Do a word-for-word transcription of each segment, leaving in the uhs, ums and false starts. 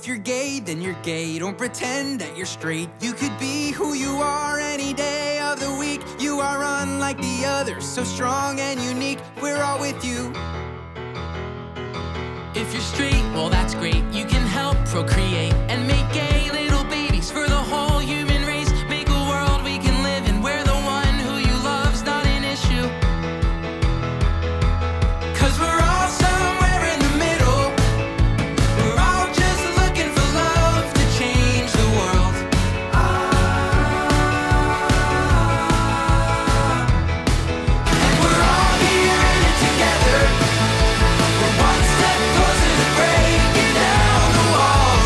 If you're gay, then you're gay. Don't pretend that you're straight. You could be who you are any day of the week. You are unlike the others, so strong and unique. We're all with you. If you're straight, well that's great. You can help procreate and make gay little babies for the whole human race. Make a world we can live in where the one who you love's not an issue. Cause we're all somewhere in the middle. We're all just looking for love to change the world. Ah. And we're all here in it together. We're one step closer to breaking down the walls.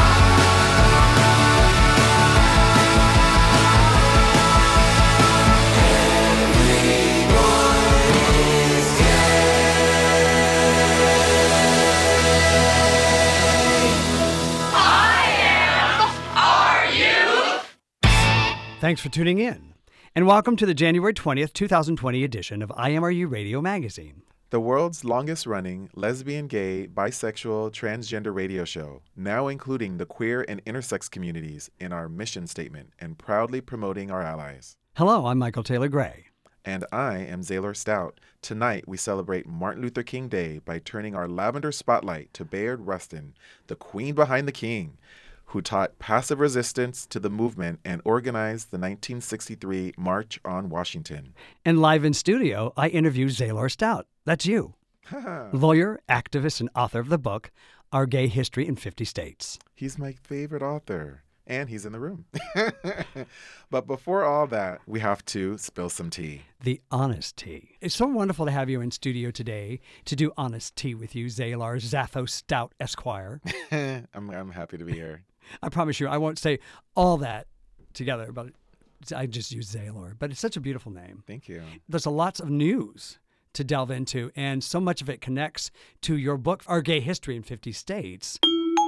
Thanks for tuning in, and welcome to the January twentieth, twenty twenty edition of I Am Are You Radio Magazine. The world's longest-running lesbian, gay, bisexual, transgender radio show, now including the queer and intersex communities in our mission statement and proudly promoting our allies. Hello, I'm Michael Taylor Gray. And I am Zaylor Stout. Tonight, we celebrate Martin Luther King Day by turning our lavender spotlight to Bayard Rustin, the queen behind the king, who taught passive resistance to the movement and organized the nineteen sixty-three March on Washington. And live in studio, I interview Zaylor Stout. That's you. Lawyer, activist, and author of the book, Our Gay History in fifty States. He's my favorite author, and he's in the room. But before all that, we have to spill some tea. The honest tea. It's so wonderful to have you in studio today to do honest tea with you, Zaylor Zaffo Stout Esquire. I'm, I'm happy to be here. I promise you, I won't say all that together, but I just use Zaylor. But it's such a beautiful name. Thank you. There's a lots of news to delve into, and so much of it connects to your book, Our Gay History in fifty States.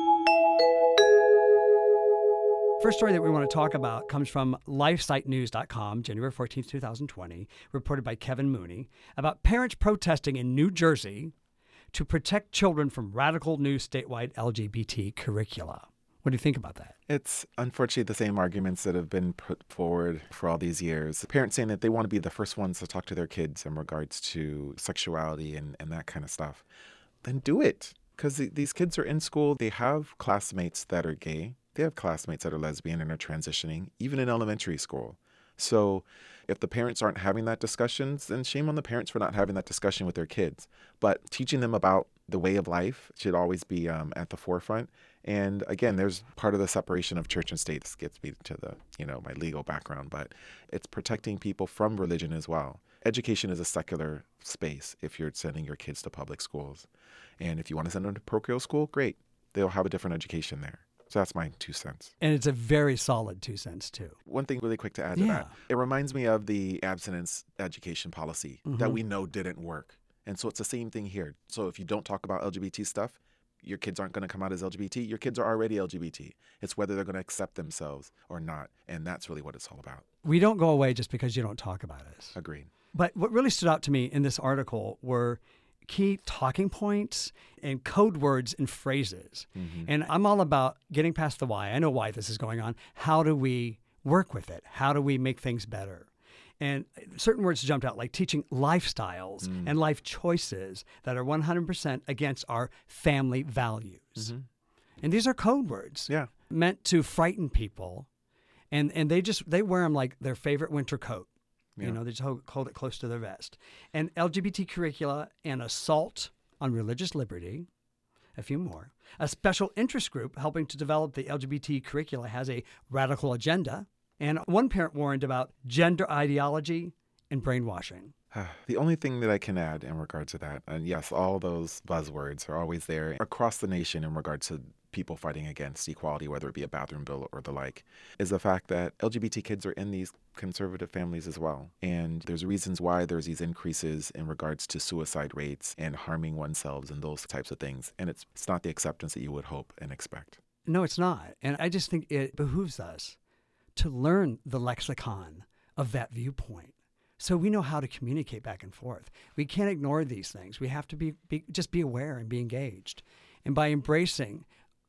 First story that we want to talk about comes from lifesite news dot com, January fourteenth, twenty twenty, reported by Kevin Mooney, about parents protesting in New Jersey to protect children from radical new statewide L G B T curricula. What do you think about that? It's unfortunately the same arguments that have been put forward for all these years. Parents saying that they want to be the first ones to talk to their kids in regards to sexuality and, and that kind of stuff. Then do it. Because th- these kids are in school. They have classmates that are gay. They have classmates that are lesbian and are transitioning, even in elementary school. So if the parents aren't having that discussion, then shame on the parents for not having that discussion with their kids. But teaching them about the way of life should always be um, at the forefront. And again, there's part of the separation of church and state. This gets me to the, you know, my legal background, but it's protecting people from religion as well. Education is a secular space if you're sending your kids to public schools. And if you want to send them to parochial school, great. They'll have a different education there. So that's my two cents. And it's a very solid two cents, too. One thing really quick to add to Yeah. that. It reminds me of the abstinence education policy Mm-hmm. that we know didn't work. And so it's the same thing here. So if you don't talk about L G B T stuff, your kids aren't going to come out as L G B T. Your kids are already L G B T. It's whether they're going to accept themselves or not. And that's really what it's all about. We don't go away just because you don't talk about us. Agreed. But what really stood out to me in this article were key talking points and code words and phrases. Mm-hmm. And I'm all about getting past the why. I know why this is going on. How do we work with it? How do we make things better? And certain words jumped out, like teaching lifestyles Mm. and life choices that are one hundred percent against our family values. Mm-hmm. And these are code words Yeah. meant to frighten people. And and they just, they wear them like their favorite winter coat. Yeah. You know, they just hold, hold it close to their vest. And L G B T curricula and assault on religious liberty, a few more. A special interest group helping to develop the L G B T curricula has a radical agenda. And one parent warned about gender ideology and brainwashing. The only thing that I can add in regards to that, and yes, all those buzzwords are always there across the nation in regards to people fighting against equality, whether it be a bathroom bill or the like, is the fact that L G B T kids are in these conservative families as well. And there's reasons why there's these increases in regards to suicide rates and harming oneself and those types of things. And it's, it's not the acceptance that you would hope and expect. No, it's not. And I just think it behooves us to learn the lexicon of that viewpoint so we know how to communicate back and forth. We can't ignore these things. We have to be, be just be aware and be engaged. And by embracing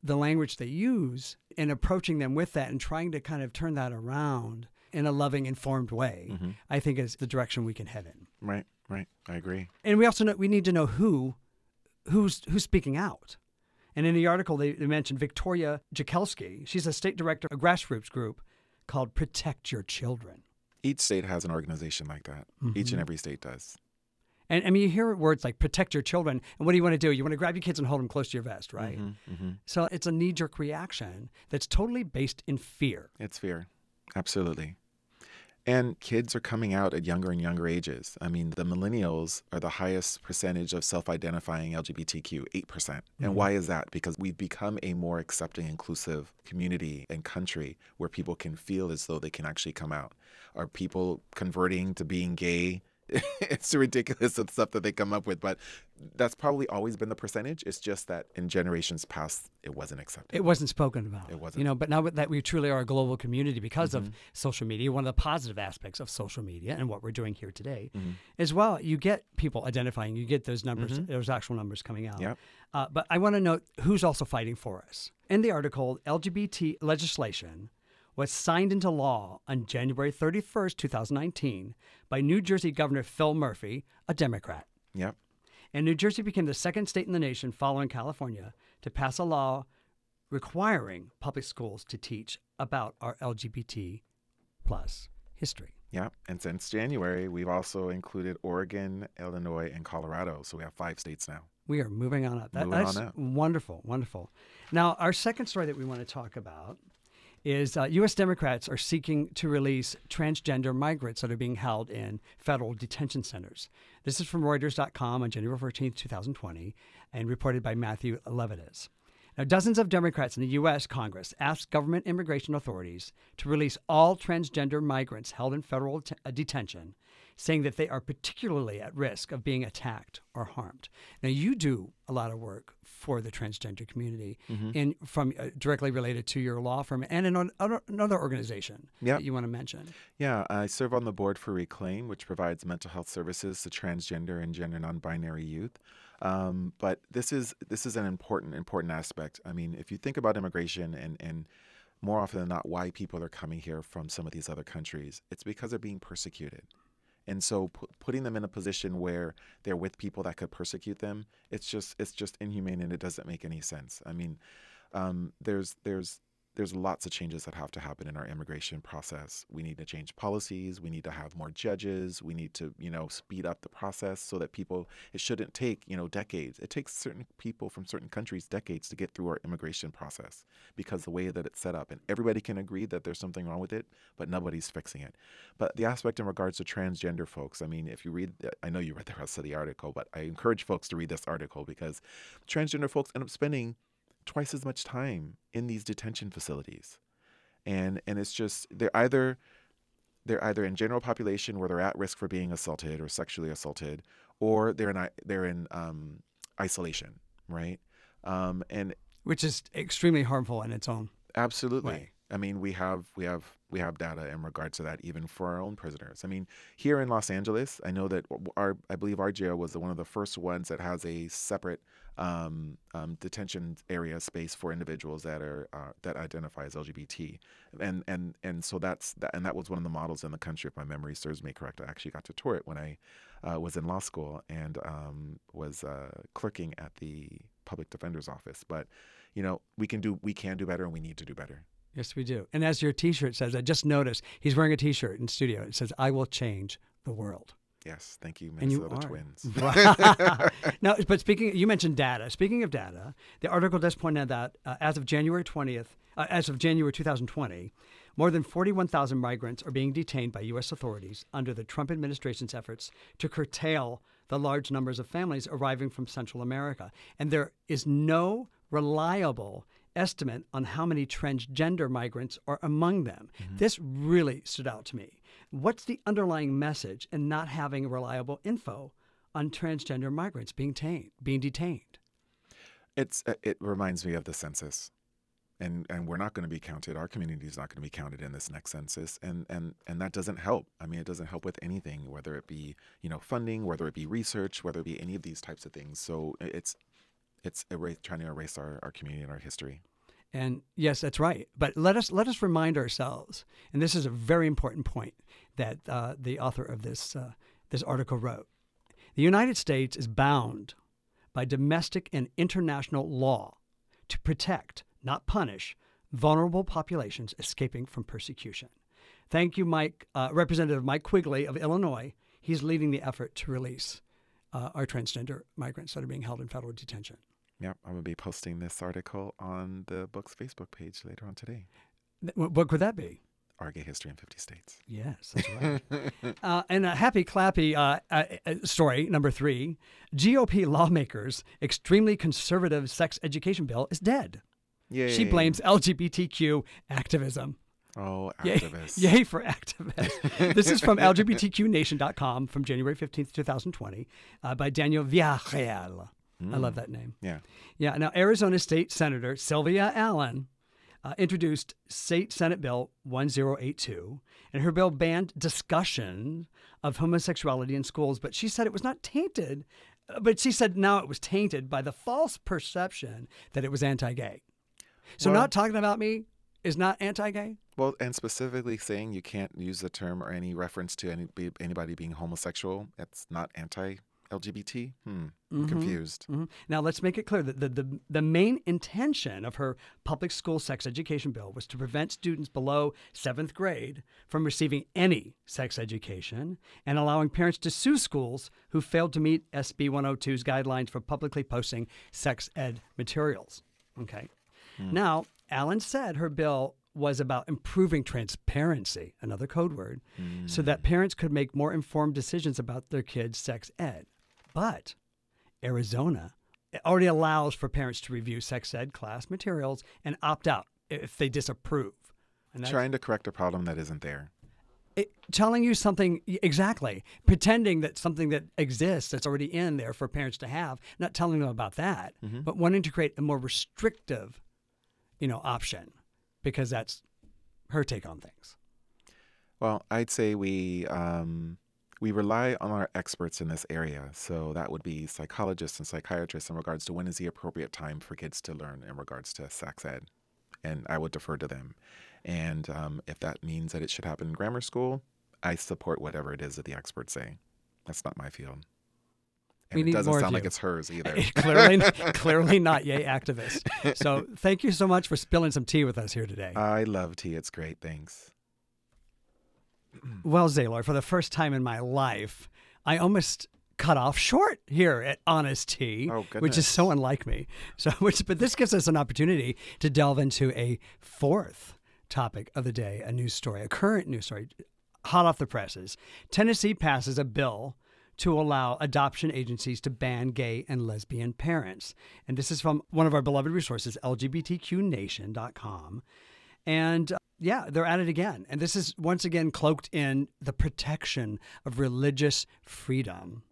the language they use and approaching them with that and trying to kind of turn that around in a loving, informed way, Mhm. I think is the direction we can head in. Right, right. I agree. And we also know we need to know who who's who's speaking out. And in the article, they, they mentioned Victoria Jakelski. She's a state director of a grassroots group called Protect Your Children. Each state has an organization like that. Each and every state does. And I mean, you hear words like protect your children. And what do you want to do? You want to grab your kids and hold them close to your vest, right? Mm-hmm, mm-hmm. So it's a knee-jerk reaction that's totally based in fear. It's fear. Absolutely. And kids are coming out at younger and younger ages. I mean, the millennials are the highest percentage of self-identifying L G B T Q, eight percent. And Mhm. why is that? Because we've become a more accepting, inclusive community and country where people can feel as though they can actually come out. Are people converting to being gay? It's ridiculous, the stuff that they come up with, but that's probably always been the percentage. It's just that in generations past, it wasn't accepted. It wasn't spoken about. It wasn't. You know, but now that we truly are a global community because of social media, one of the positive aspects of social media and what we're doing here today, Mhm. as well, you get people identifying, you get those numbers, those actual numbers coming out. Yep. Uh, but I want to note who's also fighting for us. In the article, L G B T legislation was signed into law on January thirty-first, two thousand nineteen by New Jersey Governor Phil Murphy, a Democrat. Yep. And New Jersey became the second state in the nation following California to pass a law requiring public schools to teach about our L G B T plus history. Yeah, and since January, we've also included Oregon, Illinois, and Colorado. So we have five states now. We are moving on up. That, Moving that's on up. wonderful, wonderful. Now, our second story that we want to talk about is uh, U S Democrats are seeking to release transgender migrants that are being held in federal detention centers. This is from Reuters dot com on January fourteenth, twenty twenty, and reported by Matthew Levitas. Now, dozens of Democrats in the U S Congress asked government immigration authorities to release all transgender migrants held in federal t- uh, detention, saying that they are particularly at risk of being attacked or harmed. Now, you do a lot of work for the transgender community, and from uh, directly related to your law firm and an, other, another organization Yep. that you want to mention. Yeah, I serve on the board for Reclaim, which provides mental health services to transgender and gender non-binary youth. Um, but this is this is an important important aspect. I mean, if you think about immigration and and more often than not, why people are coming here from some of these other countries, it's because they're being persecuted. And so pu- putting them in a position where they're with people that could persecute them, it's just it's just inhumane and it doesn't make any sense. I mean, um, there's there's there's lots of changes that have to happen in our immigration process. We need to change policies. We need to have more judges. We need to, you know, speed up the process so that people, it shouldn't take, you know, decades. It takes certain people from certain countries decades to get through our immigration process because the way that it's set up, and everybody can agree that there's something wrong with it, but nobody's fixing it. But the aspect in regards to transgender folks, I mean, if you read, I know you read the rest of the article, but I encourage folks to read this article because transgender folks end up spending twice as much time in these detention facilities. And and it's just they're either they're either in general population where they're at risk for being assaulted or sexually assaulted, or they're in i- they're in um, isolation, right? Um, and Which is extremely harmful in its own. absolutely. Right. I mean, we have we have we have data in regards to that, even for our own prisoners. I mean, here in Los Angeles, I know that our I believe our jail was one of the first ones that has a separate um, um, detention area space for individuals that are uh, that identify as L G B T, and and and so that's that, and that was one of the models in the country, if my memory serves me correct. I actually got to tour it when I uh, was in law school and um, was uh, clerking at the public defender's office. But you know, we can do we can do better, and we need to do better. Yes, we do. And as your T-shirt says, I just noticed he's wearing a T-shirt in studio. It says, "I will change the world." Yes, thank you, And you Minnesota are. Twins. Now, but speaking, you mentioned data. Speaking of data, the article does point out that uh, as of January twentieth, uh, as of January two thousand twenty, more than forty-one thousand migrants are being detained by U S authorities under the Trump administration's efforts to curtail the large numbers of families arriving from Central America. And there is no reliable estimate on how many transgender migrants are among them. Mm-hmm. This really stood out to me. What's the underlying message in not having reliable info on transgender migrants being detained? Being detained? It's uh, it reminds me of the census, and and we're not going to be counted. Our community is not going to be counted in this next census, and and and that doesn't help. I mean, it doesn't help with anything, whether it be you know funding, whether it be research, whether it be any of these types of things. So it's it's erase, trying to erase our, our community and our history. And yes, that's right. But let us let us remind ourselves, and this is a very important point that uh, the author of this uh, this article wrote. The United States is bound by domestic and international law to protect, not punish, vulnerable populations escaping from persecution. Thank you, Mike, uh, Representative Mike Quigley of Illinois. He's leading the effort to release uh, our transgender migrants that are being held in federal detention. Yep, I'm going to be posting this article on the book's Facebook page later on today. What book would that be? Our Gay History in fifty States. Yes, that's right. uh, and a happy clappy uh, uh, story, number three. G O P lawmakers' extremely conservative sex education bill is dead. Yay. She blames L G B T Q activism. Oh, Yay, activists. yay for activists. This is from L G B T Q nation dot com from January fifteenth, twenty twenty uh, by Daniel Villarreal. Mm. I love that name. Yeah. Yeah. Now, Arizona State Senator Sylvia Allen uh, introduced State Senate Bill one zero eight two, and her bill banned discussion of homosexuality in schools, but she said it was not tainted, but she said now it was tainted by the false perception that it was anti-gay. So Well- not talking about me is not anti-gay? Well, and specifically saying you can't use the term or any reference to any, be- anybody being homosexual, that's not anti-L G B T? Hmm. I'm confused. Mhm. Now, let's make it clear that the, the, the main intention of her public school sex education bill was to prevent students below seventh grade from receiving any sex education and allowing parents to sue schools who failed to meet S B one oh two's guidelines for publicly posting sex ed materials. Okay. Now, Allen said her bill was about improving transparency, another code word, Mm. so that parents could make more informed decisions about their kids' sex ed. But Arizona already allows for parents to review sex ed class materials and opt out if they disapprove. And that's Trying to correct a problem that isn't there. it, telling you something, exactly, pretending that something that exists that's already in there for parents to have, not telling them about that, Mm-hmm. but wanting to create a more restrictive, you know, option, because that's her take on things. Well, I'd say we um, we rely on our experts in this area. So that would be psychologists and psychiatrists in regards to when is the appropriate time for kids to learn in regards to sex ed. And I would defer to them. And um, if that means that it should happen in grammar school, I support whatever it is that the experts say. That's not my field. And We it need doesn't more of sound like you. it's hers either. clearly, clearly not yay activist. So thank you so much for spilling some tea with us here today. I love tea. It's great. Thanks. Well, Zaylor, for the first time in my life, I almost cut off short here at Honest Tea, Oh, which is goodness. so unlike me. So, which, but this gives us an opportunity to delve into a fourth topic of the day, a news story, a current news story, hot off the presses. Tennessee passes a bill to allow adoption agencies to ban gay and lesbian parents. And this is from one of our beloved resources, L G B T Q nation dot com. And uh, yeah, they're at it again. And this is once again cloaked in the protection of religious freedom,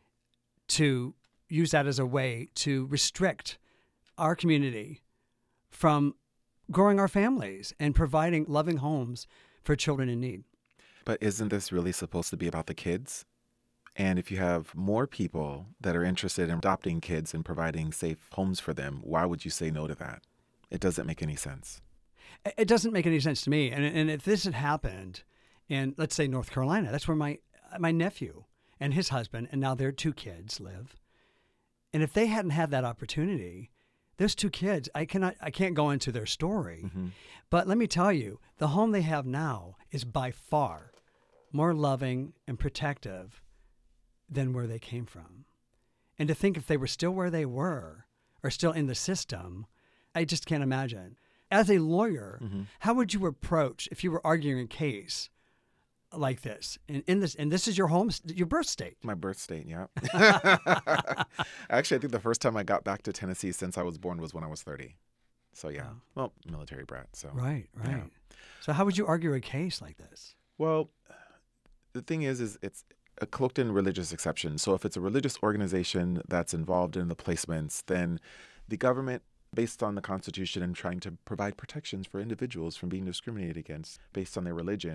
to use that as a way to restrict our community from growing our families and providing loving homes for children in need. But isn't this really supposed to be about the kids? And if you have more people that are interested in adopting kids and providing safe homes for them, why would you say no to that? It doesn't make any sense. It doesn't make any sense to me. And, and if this had happened in, let's say, North Carolina, that's where my my nephew and his husband and now their two kids live. And if they hadn't had that opportunity, those two kids, I cannot, I can't go into their story. Mm-hmm. But let me tell you, the home they have now is by far more loving and protective than where they came from. And to think if they were still where they were or still in the system, I just can't imagine. As a lawyer, Mm-hmm. how would you approach if you were arguing a case like this? And in this, and this is your home, your birth state. My birth state, yeah. Actually, I think the first time I got back to Tennessee since I was born was when I was thirty. So yeah, Wow. well, military brat. So Right, right. Yeah. So how would you argue a case like this? Well, the thing is, is it's a cloaked in religious exception. So if it's a religious organization that's involved in the placements, then the government, based on the Constitution and trying to provide protections for individuals from being discriminated against based on their religion,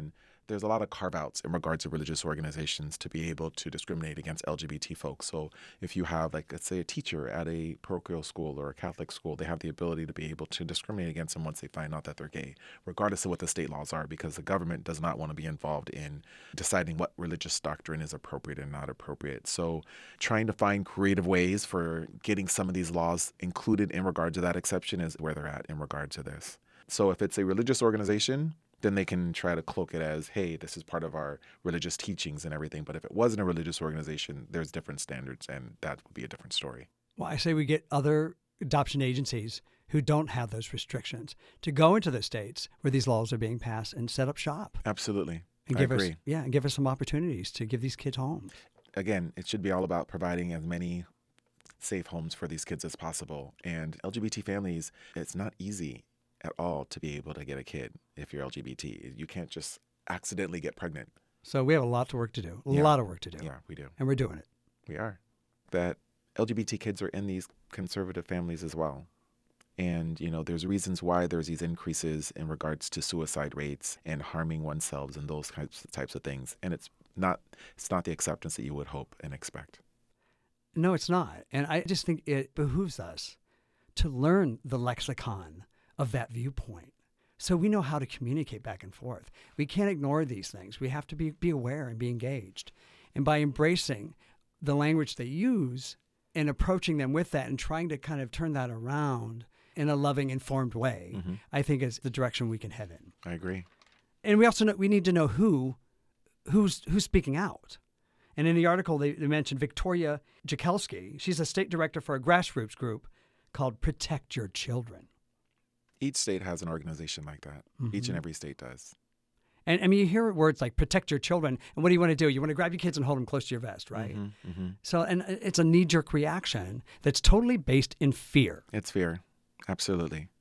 there's a lot of carve-outs in regards to religious organizations to be able to discriminate against L G B T folks. So if you have, like, let's say a teacher at a parochial school or a Catholic school, they have the ability to be able to discriminate against them once they find out that they're gay, regardless of what the state laws are, because the government does not want to be involved in deciding what religious doctrine is appropriate and not appropriate. So trying to find creative ways for getting some of these laws included in regard to that exception is where they're at in regard to this. So if it's a religious organization, then they can try to cloak it as, hey, this is part of our religious teachings and everything. But if it wasn't a religious organization, there's different standards, and that would be a different story. Well, I say we get other adoption agencies who don't have those restrictions to go into the states where these laws are being passed and set up shop. Absolutely. And I give agree. us, yeah, and give us some opportunities to give these kids homes. Again, it should be all about providing as many safe homes for these kids as possible. And L G B T families, it's not easy at all to be able to get a kid if you're L G B T. You can't just accidentally get pregnant. So we have a lot of work to do, a Yeah. lot of work to do. Yeah, we do. And we're doing it. We are. That L G B T kids are in these conservative families as well. And, you know, there's reasons why there's these increases in regards to suicide rates and harming oneself and those types types of things. And it's not it's not the acceptance that you would hope and expect. No, it's not. And I just think it behooves us to learn the lexicon of that viewpoint so we know how to communicate back and forth. We can't ignore these things. We have to be, be aware and be engaged. And by embracing the language they use and approaching them with that and trying to kind of turn that around in a loving, informed way, Mm-hmm. I think is the direction we can head in. I agree. And we also know, we need to know who who's who's speaking out. And in the article, they, they mentioned Victoria Jakelski. She's a state director for a grassroots group called Protect Your Children. Each state has an organization like that. Mm-hmm. Each and every state does. And I mean, you hear words like protect your children. And what do you want to do? You want to grab your kids and hold them close to your vest, right? Mm-hmm, mm-hmm. So, and it's a knee-jerk reaction that's totally based in fear. It's fear. Absolutely.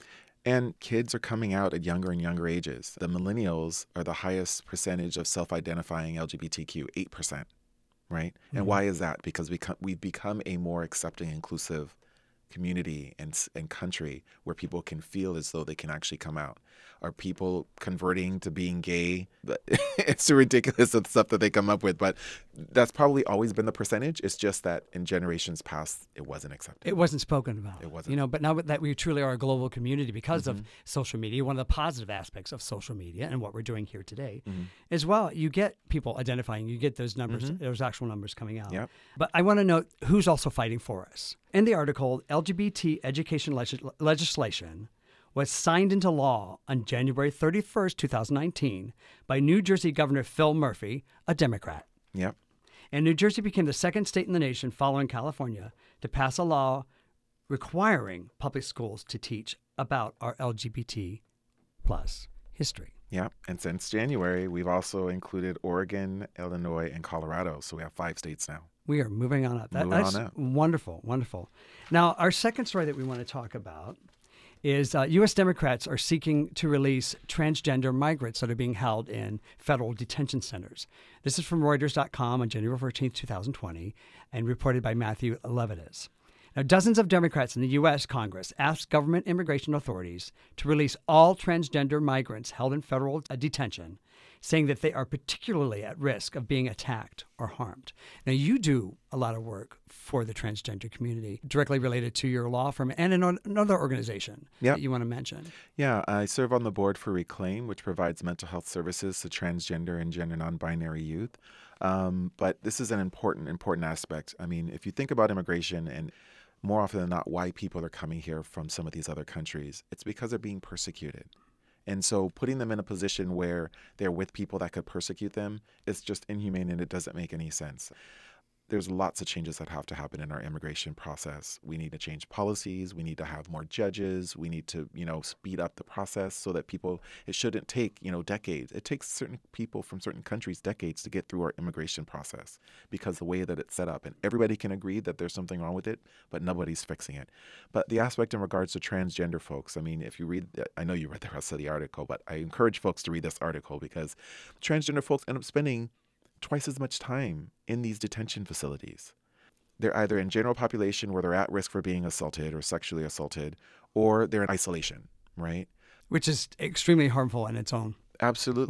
And kids are coming out at younger and younger ages. The millennials are the highest percentage of self-identifying L G B T Q, eight percent, right? Mm-hmm. And why is that? Because we come, we've become a more accepting, inclusive community and and country where people can feel as though they can actually come out. Are people converting to being gay? It's ridiculous of stuff that they come up with, but that's probably always been the percentage. It's just that in generations past, it wasn't accepted. It wasn't spoken about. It wasn't. You know, but now that we truly are a global community because Mm-hmm. of social media, one of the positive aspects of social media and what we're doing here today, Mm-hmm. as well, you get people identifying, you get those numbers, Mm-hmm. those actual numbers coming out. Yep. But I want to note who's also fighting for us. In the article, L G B T education legis- legislation was signed into law on January thirty-first, twenty nineteen by New Jersey Governor Phil Murphy, a Democrat. Yep. And New Jersey became the second state in the nation following California to pass a law requiring public schools to teach about our L G B T plus history. Yeah, and since January, we've also included Oregon, Illinois, and Colorado. So we have five states now. We are moving on up. That, Moving that's on up. wonderful, wonderful. Now, our second story that we want to talk about is uh, U S Democrats are seeking to release transgender migrants that are being held in federal detention centers. This is from Reuters dot com on January fourteenth, twenty twenty, and reported by Matthew Levitas. Now, dozens of Democrats in the U S Congress asked government immigration authorities to release all transgender migrants held in federal uh, detention, saying that they are particularly at risk of being attacked or harmed. Now, you do a lot of work for the transgender community directly related to your law firm and in another organization Yep. that you want to mention. Yeah, I serve on the board for Reclaim, which provides mental health services to transgender and gender non-binary youth. Um, but this is an important, important aspect. I mean, if you think about immigration and more often than not, why people are coming here from some of these other countries, it's because they're being persecuted. And so putting them in a position where they're with people that could persecute them is just inhumane, and it doesn't make any sense. There's lots of changes that have to happen in our immigration process. We need to change policies. We need to have more judges. We need to, you know, speed up the process so that people, it shouldn't take, you know, decades. It takes certain people from certain countries decades to get through our immigration process because the way that it's set up, and everybody can agree that there's something wrong with it, but nobody's fixing it. But the aspect in regards to transgender folks, I mean, if you read, I know you read the rest of the article, but I encourage folks to read this article because transgender folks end up spending twice as much time in these detention facilities. They're either in general population where they're at risk for being assaulted or sexually assaulted, or they're in isolation, right? Which is extremely harmful in its own Absolutely. way.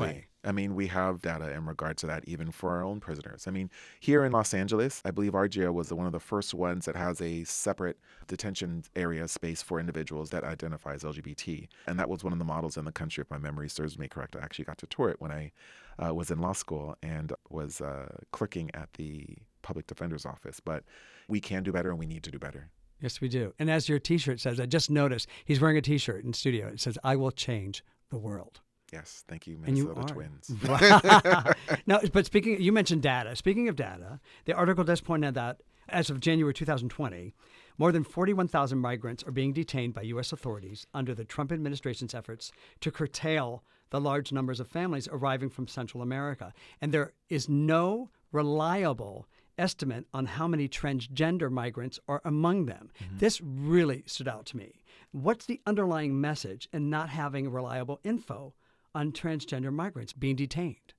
I mean, we have data in regard to that even for our own prisoners. I mean, here in Los Angeles, I believe our jail was one of the first ones that has a separate detention area space for individuals that identify as L G B T. And that was one of the models in the country, if my memory serves me correct. I actually got to tour it when I uh, was in law school and was uh, clerking at the public defender's office. But we can do better and we need to do better. Yes, we do. And as your T-shirt says, I just noticed he's wearing a T-shirt in studio. It says, "I will change the world." Yes, thank you, And you Minnesota are. Twins. Wow. Now, but speaking, you mentioned data. Speaking of data, the article does point out that as of January two thousand twenty, more than forty-one thousand migrants are being detained by U S authorities under the Trump administration's efforts to curtail the large numbers of families arriving from Central America. And there is no reliable estimate on how many transgender migrants are among them. Mm-hmm. This really stood out to me. What's the underlying message in not having reliable info on transgender migrants being detained?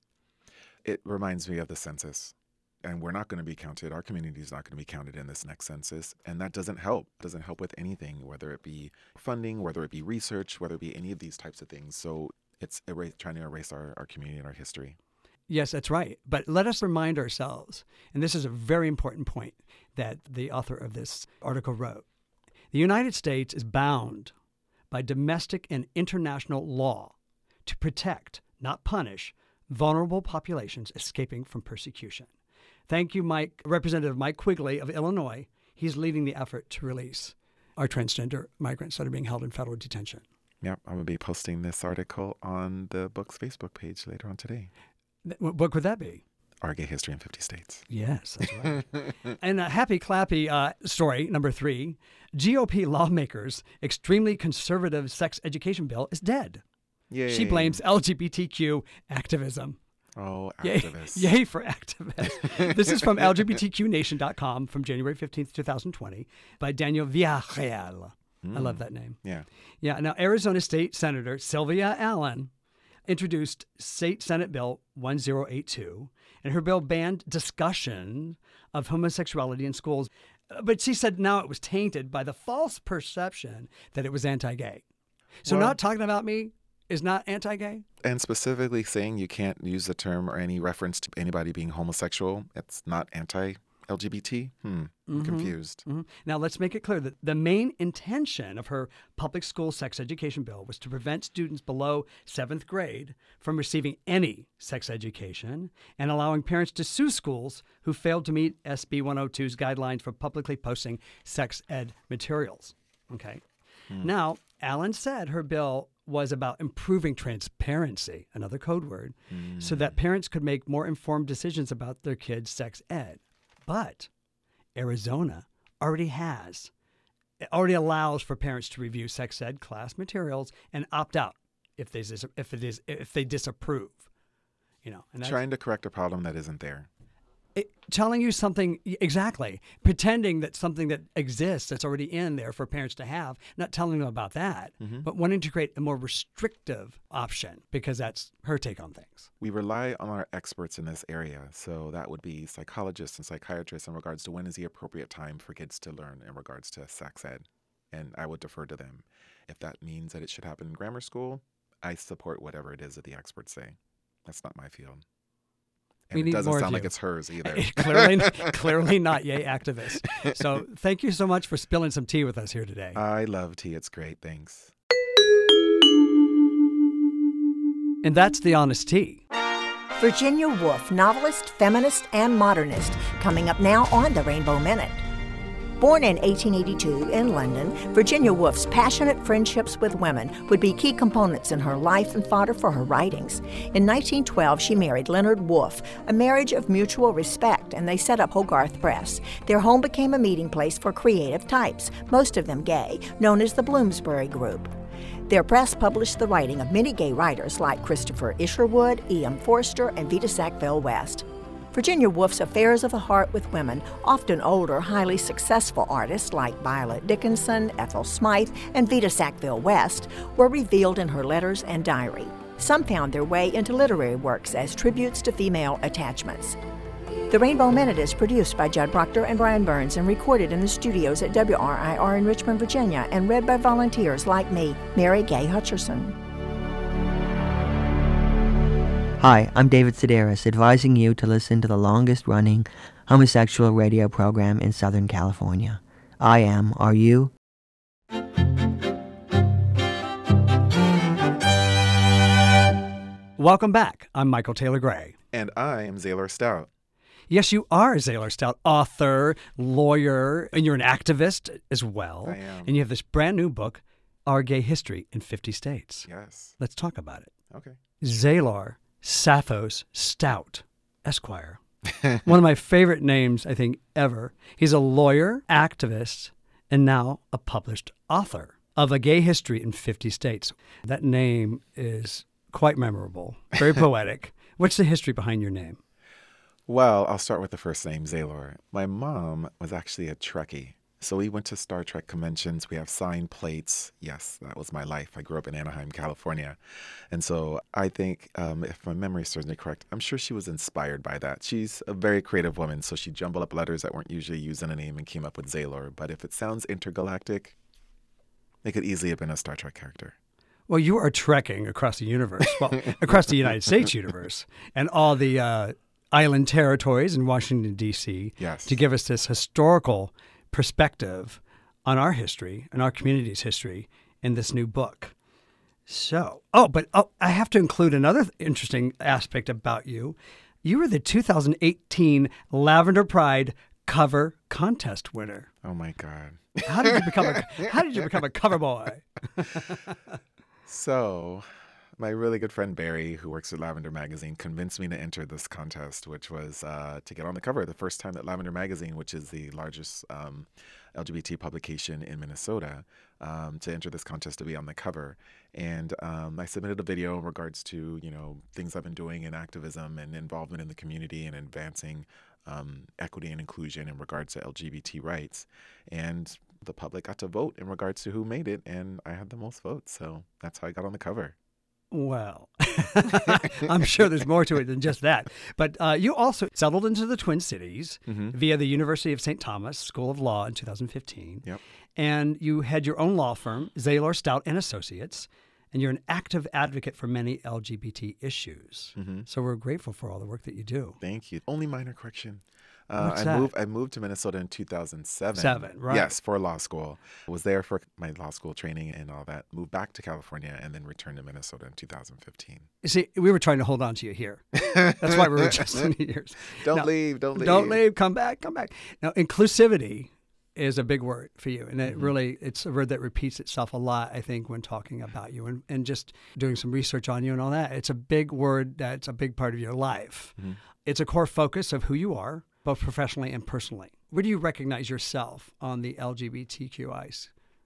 It reminds me of the census. And we're not going to be counted. Our community is not going to be counted in this next census. And that doesn't help. It doesn't help with anything, whether it be funding, whether it be research, whether it be any of these types of things. So it's erase, trying to erase our, our community and our history. Yes, that's right. But let us remind ourselves, and this is a very important point that the author of this article wrote. The United States is bound by domestic and international law to protect, not punish, vulnerable populations escaping from persecution. Thank you, Mike, Representative Mike Quigley of Illinois. He's leading the effort to release our transgender migrants that are being held in federal detention. Yep, I'm going to be posting this article on the book's Facebook page later on today. What book would that be? Our Gay History in fifty States. Yes, that's right. And a happy clappy uh, story, number three, G O P lawmakers' extremely conservative sex education bill is dead. Yay. She blames L G B T Q activism. Oh, Yay, activists. yay for activists. This is from L G B T Q nation dot com from January fifteenth, twenty twenty by Daniel Villarreal. Mm. I love that name. Yeah. Yeah. Now, Arizona State Senator Sylvia Allen introduced State Senate Bill one zero eight two, and her bill banned discussion of homosexuality in schools. But she said now it was tainted by the false perception that it was anti-gay. So Well, not talking about me is not anti-gay? And specifically saying you can't use the term or any reference to anybody being homosexual, it's not anti-L G B T? Hmm, I'm confused. Mm-hmm. Now, let's make it clear that the main intention of her public school sex education bill was to prevent students below seventh grade from receiving any sex education and allowing parents to sue schools who failed to meet S B one oh two's guidelines for publicly posting sex ed materials. Okay. Hmm. Now, Allen said her bill was about improving transparency, another code word, mm. so that parents could make more informed decisions about their kids' sex ed. But Arizona already has, it already allows for parents to review sex ed class materials and opt out if they if it is if they disapprove. You know, and that's, trying to correct a problem that isn't there. It, telling you something, exactly, pretending that something that exists that's already in there for parents to have, not telling them about that, mm-hmm. but wanting to create a more restrictive option because that's her take on things. We rely on our experts in this area. So that would be psychologists and psychiatrists in regards to when is the appropriate time for kids to learn in regards to sex ed. And I would defer to them. If that means that it should happen in grammar school, I support whatever it is that the experts say. That's not my field. And we it doesn't sound you. like it's hers either. clearly, clearly not yay activist. So thank you so much for spilling some tea with us here today. I love tea. It's great. Thanks. And that's the Honest Tea. Virginia Woolf, novelist, feminist, and modernist, coming up now on the Rainbow Minute. Born in eighteen eighty-two in London, Virginia Woolf's passionate friendships with women would be key components in her life and fodder for her writings. In nineteen twelve, she married Leonard Woolf, a marriage of mutual respect, and they set up Hogarth Press. Their home became a meeting place for creative types, most of them gay, known as the Bloomsbury Group. Their press published the writing of many gay writers like Christopher Isherwood, E M Forster, and Vita Sackville West. Virginia Woolf's affairs of the heart with women, often older, highly successful artists like Violet Dickinson, Ethel Smythe, and Vita Sackville West, were revealed in her letters and diary. Some found their way into literary works as tributes to female attachments. The Rainbow Minute is produced by Judd Proctor and Brian Burns and recorded in the studios at W R I R in Richmond, Virginia, and read by volunteers like me, Mary Gay Hutcherson. Hi, I'm David Sedaris, advising you to listen to the longest-running homosexual radio program in Southern California. I am, are you? Welcome back. I'm Michael Taylor Gray. And I am Zaylor Stout. Yes, you are Zaylor Stout, author, lawyer, and you're an activist as well. I am. And you have this brand new book, Our Gay History in fifty States. Yes. Let's talk about it. Okay. Zaylor Saphos Stout, Esquire. One of my favorite names, I think, ever. He's a lawyer, activist, and now a published author of A Gay History in fifty States. That name is quite memorable, very poetic. What's the history behind your name? Well, I'll start with the first name, Zaylor. My mom was actually a Trekkie. So we went to Star Trek conventions. We have signed plates. Yes, that was my life. I grew up in Anaheim, California. And so I think, um, if my memory serves me correct, I'm sure she was inspired by that. She's a very creative woman, so she jumbled up letters that weren't usually used in a name and came up with Zaylor. But if it sounds intergalactic, it could easily have been a Star Trek character. Well, you are trekking across the universe, well, across the United States universe, and all the uh, island territories in Washington, D C, Yes. to give us this historical perspective on our history and our community's history in this new book. So, oh, but oh, I have to include another interesting aspect about you. You were the two thousand eighteen Lavender Pride cover contest winner. Oh my God. How did you become a How did you become a cover boy? So, my really good friend Barry, who works at Lavender Magazine, convinced me to enter this contest, which was uh, to get on the cover. The first time that Lavender Magazine, which is the largest um, L G B T publication in Minnesota, um, to enter this contest to be on the cover. And um, I submitted a video in regards to, you know, things I've been doing in activism and involvement in the community and advancing um, equity and inclusion in regards to L G B T rights. And the public got to vote in regards to who made it, and I had the most votes. So that's how I got on the cover. Well, I'm sure there's more to it than just that. But uh, you also settled into the Twin Cities Mm-hmm. via the University of Saint Thomas School of Law in two thousand fifteen. Yep. And you had your own law firm, Zaylor Stout and Associates, and you're an active advocate for many L G B T issues. Mm-hmm. So we're grateful for all the work that you do. Thank you. Only minor correction. Uh, What's I that? moved. I moved to Minnesota in two thousand seven. Seven, right. Yes, for law school. I was there for my law school training and all that. Moved back to California and then returned to Minnesota in two thousand fifteen. You see, we were trying to hold on to you here. That's why we were just in years. Don't Now, leave. Don't leave. Don't leave. Come back. Come back. Now, inclusivity is a big word for you. And it Mm-hmm. really, it's a word that repeats itself a lot, I think, when talking about you and, and just doing some research on you and all that. It's a big word that's a big part of your life. Mm-hmm. It's a core focus of who you are, both professionally and personally. Where do you recognize yourself on the L G B T Q I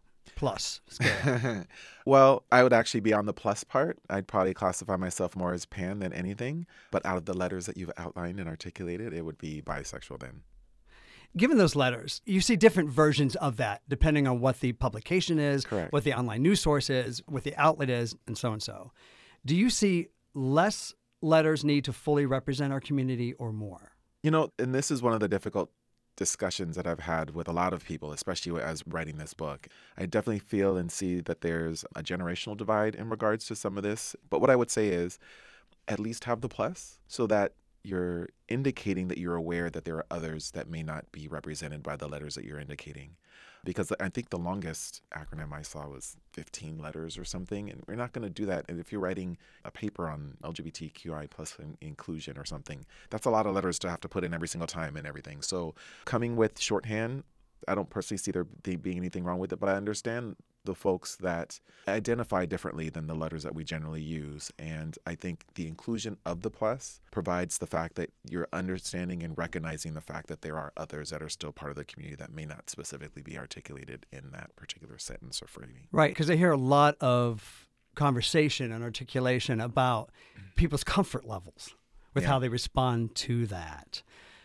plus scale? Well, I would actually be on the plus part. I'd probably classify myself more as pan than anything. But out of the letters that you've outlined and articulated, it would be bisexual then. Given those letters, you see different versions of that depending on what the publication is, Correct. what the online news source is, what the outlet is, and so and so. Do you see less letters need to fully represent our community or more? You know, and this is one of the difficult discussions that I've had with a lot of people, especially as writing this book. I definitely feel and see that there's a generational divide in regards to some of this. But what I would say is at least have the plus so that you're indicating that you're aware that there are others that may not be represented by the letters that you're indicating. Because I think the longest acronym I saw was fifteen letters or something, and we're not going to do that. And if you're writing a paper on L G B T Q I plus inclusion or something, that's a lot of letters to have to put in every single time and everything. So coming with shorthand, I don't personally see there being anything wrong with it, but I understand the folks that identify differently than the letters that we generally use. And I think the inclusion of the plus provides the fact that you're understanding and recognizing the fact that there are others that are still part of the community that may not specifically be articulated in that particular sentence or phrasing. Right, because I hear a lot of conversation and articulation about people's comfort levels with Yeah. how they respond to that.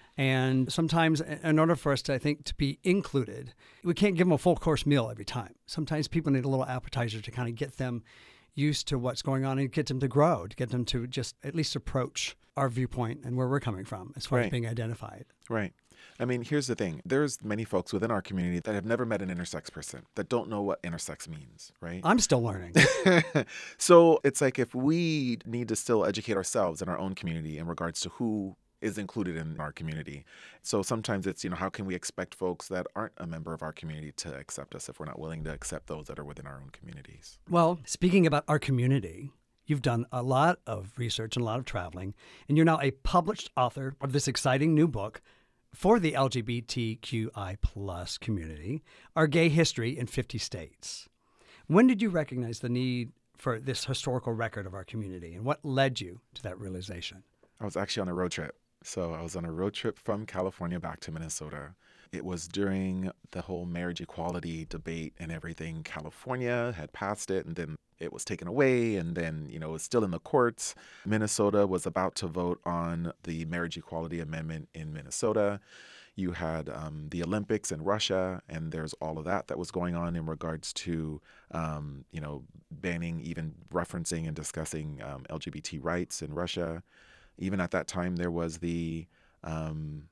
And sometimes in order for us to, I think, to be included, we can't give them a full course meal every time. Sometimes people need a little appetizer to kind of get them used to what's going on and get them to grow, to get them to just at least approach our viewpoint and where we're coming from as far as Right. being identified. Right. I mean, here's the thing. There's many folks within our community that have never met an intersex person, that don't know what intersex means, right? I'm still learning. So it's like if we need to still educate ourselves in our own community in regards to who is included in our community. So sometimes it's, you know, how can we expect folks that aren't a member of our community to accept us if we're not willing to accept those that are within our own communities? Well, speaking about our community, you've done a lot of research and a lot of traveling, and you're now a published author of this exciting new book for the L G B T Q I plus community, Our Gay History in fifty States. When did you recognize the need for this historical record of our community, and what led you to that realization? I was actually on a road trip. So I was on a road trip from California back to Minnesota. It was during the whole marriage equality debate and everything. California had passed it, and then it was taken away, and then, you know, it was still in the courts. Minnesota was about to vote on the marriage equality amendment in Minnesota. You had um, the Olympics in Russia, and there's all of that that was going on in regards to, um, you know, banning, even referencing and discussing um, L G B T rights in Russia. Even at that time, there was the um,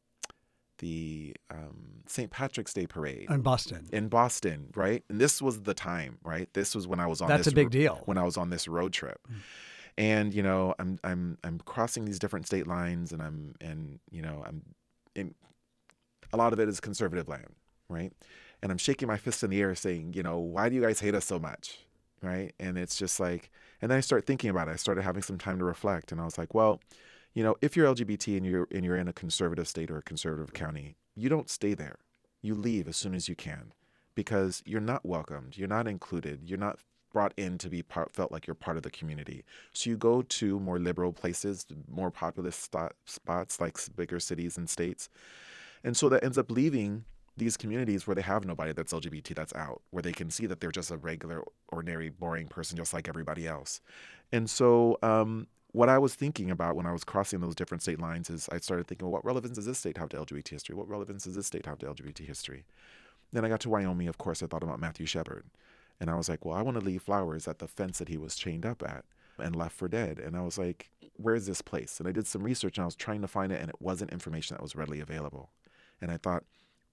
the um, Saint Patrick's Day parade In Boston. in Boston, right? And this was the time, right? This was when I was on. That's this a big ro- deal. When I was on this road trip, mm. and you know, I'm I'm I'm crossing these different state lines, and I'm and you know, I'm in. A lot of it is conservative land, right? And I'm shaking my fist in the air, saying, you know, why do you guys hate us so much? Right. And it's just like, and then I start thinking about it. I started having some time to reflect, and I was like, well, you know, if you're L G B T and you're and you're in a conservative state or a conservative county, you don't stay there. You leave as soon as you can, because you're not welcomed. You're not included. You're not brought in to be part, felt like you're part of the community. So you go to more liberal places, more populous spot, spots like bigger cities and states. And so that ends up leaving these communities where they have nobody that's L G B T, that's out, where they can see that they're just a regular, ordinary, boring person just like everybody else. And so um, what I was thinking about when I was crossing those different state lines is I started thinking, well, what relevance does this state have to L G B T history? What relevance does this state have to L G B T history? Then I got to Wyoming. Of course, I thought about Matthew Shepard. And I was like, well, I want to leave flowers at the fence that he was chained up at and left for dead. And I was like, where is this place? And I did some research, and I was trying to find it, and it wasn't information that was readily available. And I thought,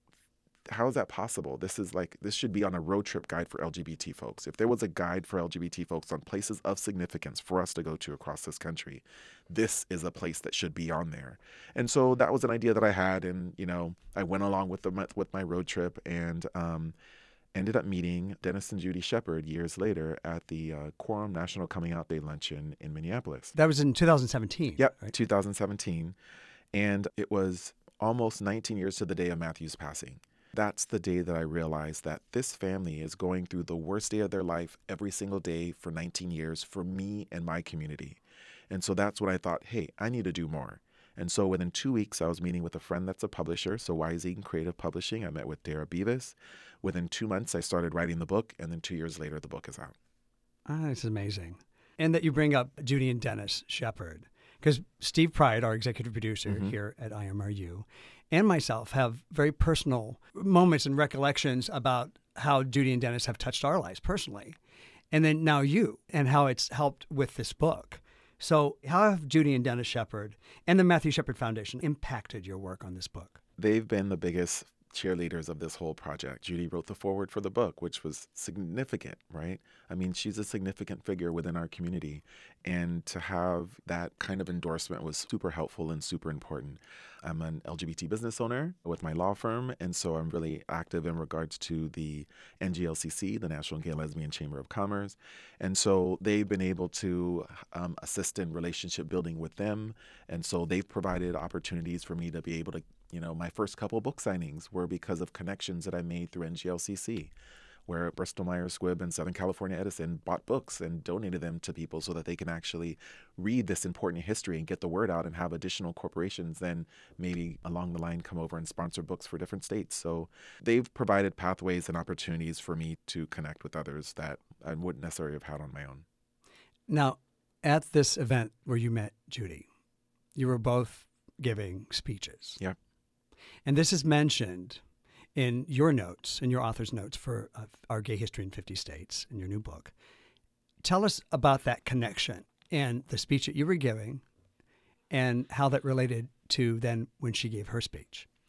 how is that possible? This is like, this should be on a road trip guide for L G B T folks. If there was a guide for L G B T folks on places of significance for us to go to across this country, this is a place that should be on there. And so that was an idea that I had. And, you know, I went along with the, with my road trip, and um, ended up meeting Dennis and Judy Shepard years later at the uh, Quorum National Coming Out Day Luncheon in Minneapolis. That was in two thousand seventeen. Yep, right? two thousand seventeen. And it was almost nineteen years to the day of Matthew's passing. That's the day that I realized that this family is going through the worst day of their life every single day for nineteen years for me and my community. And so that's when I thought, hey, I need to do more. And so within two weeks, I was meeting with a friend that's a publisher, so Wise Eaton Creative Publishing. I met with Dara Beavis. Within two months, I started writing the book, and then two years later, the book is out. Ah, this is amazing. And that you bring up Judy and Dennis Shepard, because Steve Pride, our executive producer mm-hmm. here at I M R U, and myself have very personal moments and recollections about how Judy and Dennis have touched our lives personally. And then now you, and how it's helped with this book. So how have Judy and Dennis Shepard and the Matthew Shepard Foundation impacted your work on this book? They've been the biggest cheerleaders of this whole project. Judy wrote the foreword for the book, which was significant, right? I mean, she's a significant figure within our community. And to have that kind of endorsement was super helpful and super important. I'm an L G B T business owner with my law firm, and so I'm really active in regards to the N G L C C, the National Gay Lesbian Chamber of Commerce. And so they've been able to um, assist in relationship building with them. And so they've provided opportunities for me to be able to, you know, my first couple book signings were because of connections that I made through N G L C C, where Bristol Myers Squibb and Southern California Edison bought books and donated them to people so that they can actually read this important history and get the word out, and have additional corporations then maybe along the line come over and sponsor books for different states. So they've provided pathways and opportunities for me to connect with others that I wouldn't necessarily have had on my own. Now, at this event where you met Judy, you were both giving speeches. Yeah. And this is mentioned in your notes, in your author's notes for uh, Our Gay History in fifty States, in your new book. Tell us about that connection and the speech that you were giving, and how that related to then when she gave her speech.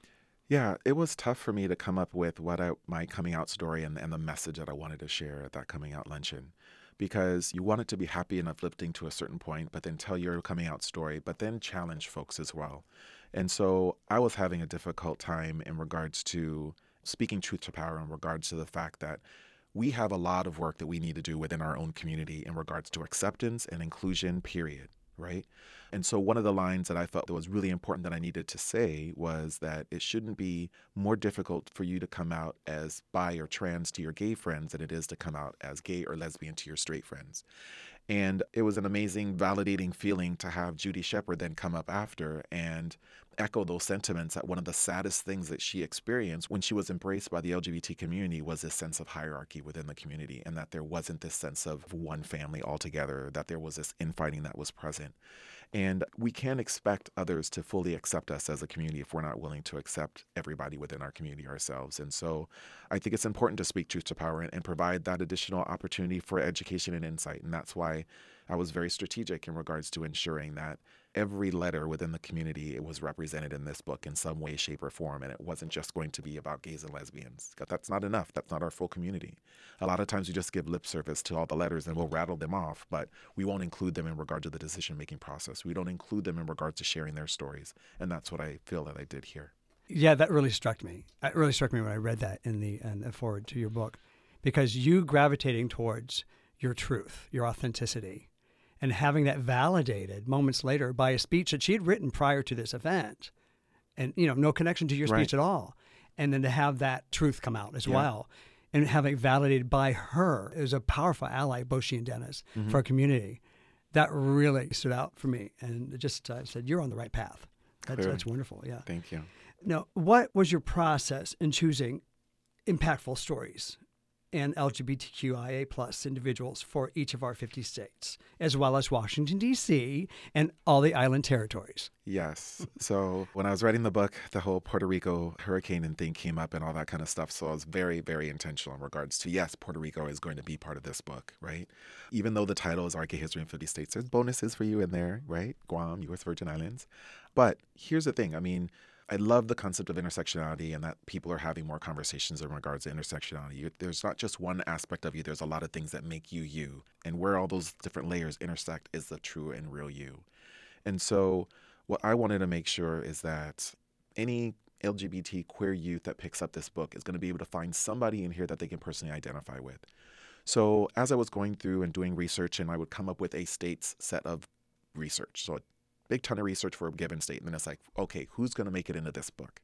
Yeah, it was tough for me to come up with what I, my coming out story and, and the message that I wanted to share at that coming out luncheon. Because you want it to be happy and uplifting to a certain point, but then tell your coming out story, but then challenge folks as well. And so I was having a difficult time in regards to speaking truth to power in regards to the fact that we have a lot of work that we need to do within our own community in regards to acceptance and inclusion, period, right? And so one of the lines that I felt that was really important that I needed to say was that it shouldn't be more difficult for you to come out as bi or trans to your gay friends than it is to come out as gay or lesbian to your straight friends. And it was an amazing, validating feeling to have Judy Shepard then come up after and echo those sentiments that one of the saddest things that she experienced when she was embraced by the L G B T community was this sense of hierarchy within the community, and that there wasn't this sense of one family altogether, that there was this infighting that was present. And we can't expect others to fully accept us as a community if we're not willing to accept everybody within our community ourselves. And so I think it's important to speak truth to power and, and provide that additional opportunity for education and insight. And that's why I was very strategic in regards to ensuring that every letter within the community it was represented in this book in some way, shape, or form. And it wasn't just going to be about gays and lesbians. That's not enough. That's not our full community. A lot of times we just give lip service to all the letters and we'll rattle them off, but we won't include them in regard to the decision-making process. We don't include them in regard to sharing their stories. And that's what I feel that I did here. Yeah, that really struck me. It really struck me when I read that in the, in the foreword to your book, because you gravitating towards your truth, your authenticity, and having that validated moments later by a speech that she had written prior to this event, and, you know, no connection to your speech Right. at all. And then to have that truth come out as Yeah. well and having it validated by her as a powerful ally, both she and Dennis, Mm-hmm. for our community. That really stood out for me. And it just uh, said, you're on the right path. That's, Clearly. that's wonderful. Yeah. Thank you. Now, what was your process in choosing impactful stories and L G B T Q I A plus individuals for each of our fifty states, as well as Washington, D C and all the island territories? Yes. So when I was writing the book, the whole Puerto Rico hurricane and thing came up and all that kind of stuff. So I was very, very intentional in regards to, yes, Puerto Rico is going to be part of this book, right? Even though the title is Our Gay History in fifty states, there's bonuses for you in there, right? Guam, U S Virgin Islands. But here's the thing. I mean, I love the concept of intersectionality and that people are having more conversations in regards to intersectionality. There's not just one aspect of you. There's a lot of things that make you you. And where all those different layers intersect is the true and real you. And so what I wanted to make sure is that any L G B T queer youth that picks up this book is going to be able to find somebody in here that they can personally identify with. So as I was going through and doing research, and I would come up with a state's set of research. So a big ton of research for a given state. And then it's like, okay, who's going to make it into this book?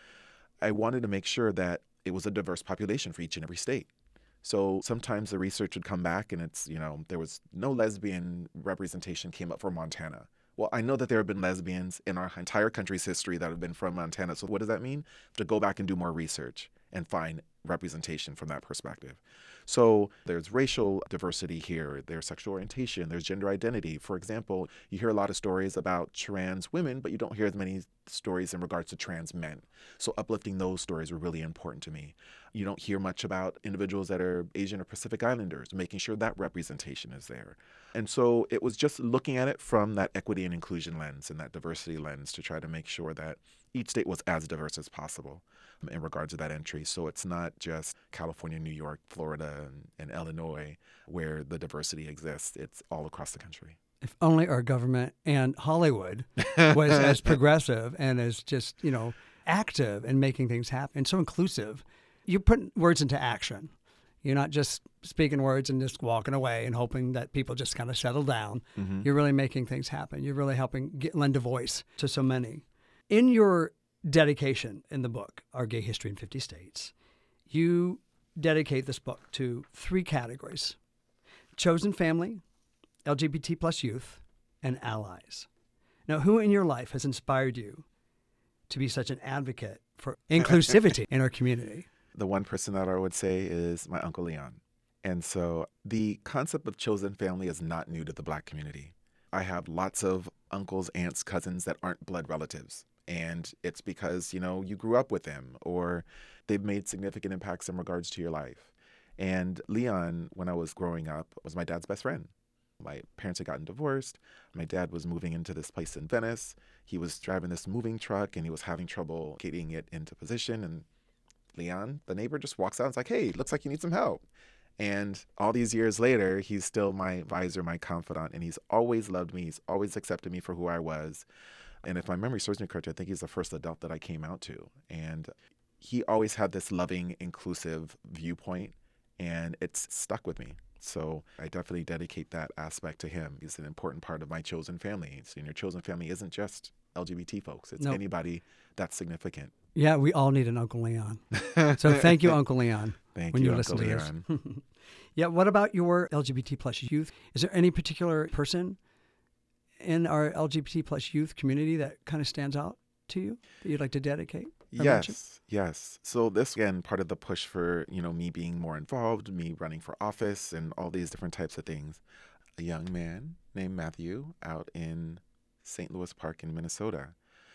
I wanted to make sure that it was a diverse population for each and every state. So sometimes the research would come back and it's, you know, there was no lesbian representation came up for Montana. Well, I know that there have been lesbians in our entire country's history that have been from Montana. So what does that mean? To go back and do more research and find representation from that perspective. So there's racial diversity here, there's sexual orientation, there's gender identity. For example, you hear a lot of stories about trans women, but you don't hear as many stories in regards to trans men. So uplifting those stories were really important to me. You don't hear much about individuals that are Asian or Pacific Islanders, making sure that representation is there. And so it was just looking at it from that equity and inclusion lens and that diversity lens to try to make sure that each state was as diverse as possible in regards to that entry. So it's not just California, New York, Florida, and, and Illinois where the diversity exists. It's all across the country. If only our government and Hollywood was as progressive and as just, you know, active in making things happen and so inclusive. You're putting words into action. You're not just speaking words and just walking away and hoping that people just kind of settle down. Mm-hmm. You're really making things happen. You're really helping get, lend a voice to so many. In your dedication in the book, Our Gay History in fifty states, you dedicate this book to three categories: chosen family, L G B T plus youth, and allies. Now, who in your life has inspired you to be such an advocate for inclusivity in our community? The one person that I would say is my Uncle Leon. And so the concept of chosen family is not new to the Black community. I have lots of uncles, aunts, cousins that aren't blood relatives. And it's because, you know, you grew up with them or they've made significant impacts in regards to your life. And Leon, when I was growing up, was my dad's best friend. My parents had gotten divorced. My dad was moving into this place in Venice. He was driving this moving truck and he was having trouble getting it into position. And Leon, the neighbor, just walks out and is like, hey, looks like you need some help. And all these years later, he's still my advisor, my confidant, and he's always loved me. He's always accepted me for who I was. And if my memory serves me correctly, I think he's the first adult that I came out to. And he always had this loving, inclusive viewpoint, and it's stuck with me. So I definitely dedicate that aspect to him. He's an important part of my chosen family. So, and your chosen family isn't just L G B T folks. It's Nope. anybody that's significant. Yeah, we all need an Uncle Leon. So thank you, Uncle Leon. Thank when you, you Uncle listen to Leon. this. Yeah, what about your L G B T plus youth? Is there any particular person in our L G B T plus youth community that kind of stands out to you that you'd like to dedicate? or mention? Yes, yes. So this, again, part of the push for, you know, me being more involved, me running for office and all these different types of things. A young man named Matthew out in Saint Louis Park in Minnesota.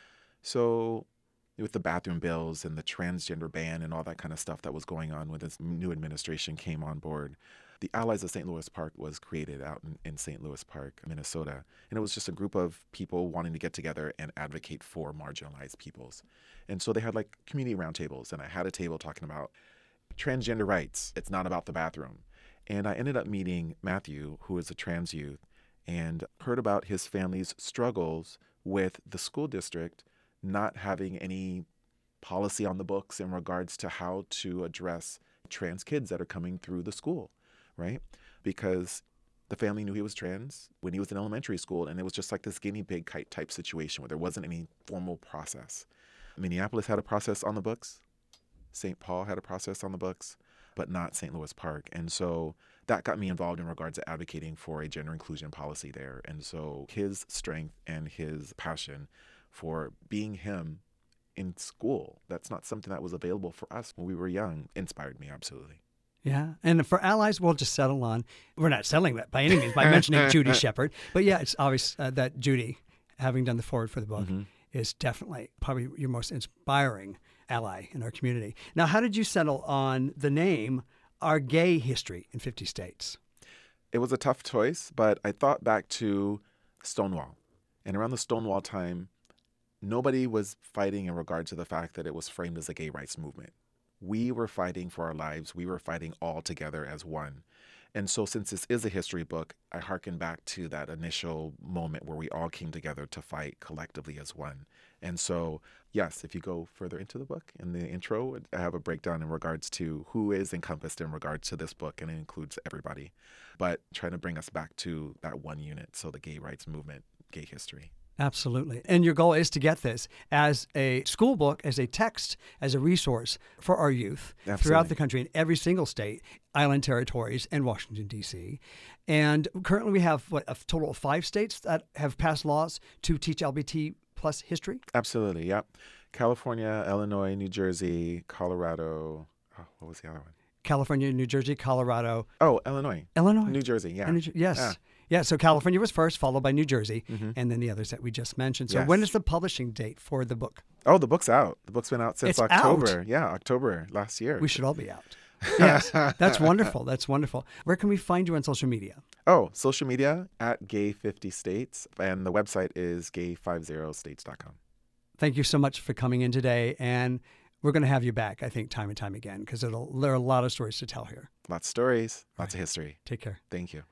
So with the bathroom bills and the transgender ban and all that kind of stuff that was going on when this new administration came on board, the Allies of Saint Louis Park was created out in, in Saint Louis Park, Minnesota. And it was just a group of people wanting to get together and advocate for marginalized peoples. And so they had like community roundtables, and I had a table talking about transgender rights. It's not about the bathroom. And I ended up meeting Matthew, who is a trans youth, and heard about his family's struggles with the school district not having any policy on the books in regards to how to address trans kids that are coming through the school, right? Because the family knew he was trans when he was in elementary school, and it was just like this guinea pig type situation where there wasn't any formal process. Minneapolis had a process on the books. Saint Paul had a process on the books, but not Saint Louis Park. And so that got me involved in regards to advocating for a gender inclusion policy there. And so his strength and his passion for being him in school, that's not something that was available for us when we were young, inspired me absolutely. Yeah. And for allies, we'll just settle on, we're not settling that by any means by mentioning Judy Shepard. But yeah, it's obvious uh, that Judy, having done the forward for the book, mm-hmm. is definitely probably your most inspiring ally in our community. Now, how did you settle on the name Our Gay History in fifty States? It was a tough choice, but I thought back to Stonewall. And around the Stonewall time, nobody was fighting in regard to the fact that it was framed as a gay rights movement. We were fighting for our lives. We were fighting all together as one. And so since this is a history book, I hearken back to that initial moment where we all came together to fight collectively as one. And so, yes, if you go further into the book, in the intro, I have a breakdown in regards to who is encompassed in regards to this book, and it includes everybody. But trying to bring us back to that one unit, so the gay rights movement, gay history. Absolutely. And your goal is to get this as a school book, as a text, as a resource for our youth Absolutely. Throughout the country in every single state, island territories, and Washington, D C. And currently we have, what, a total of five states that have passed laws to teach L G B T plus history? Absolutely, yep. California, Illinois, New Jersey, Colorado. Oh, what was the other one? California, New Jersey, Colorado. Oh, Illinois. Illinois. New Jersey, yeah. New, yes. Yeah. Yeah, so California was first, followed by New Jersey, mm-hmm. and then the others that we just mentioned. So yes. when is the publishing date for the book? Oh, the book's out. The book's been out since it's October. Out. Yeah, October last year. We should all be out. Yes, that's wonderful. That's wonderful. Where can we find you on social media? Oh, social media at Gay fifty States, and the website is gay fifty states dot com. Thank you so much for coming in today, and we're going to have you back, I think, time and time again, because there are a lot of stories to tell here. Lots of stories, All lots right. of history. Take care. Thank you.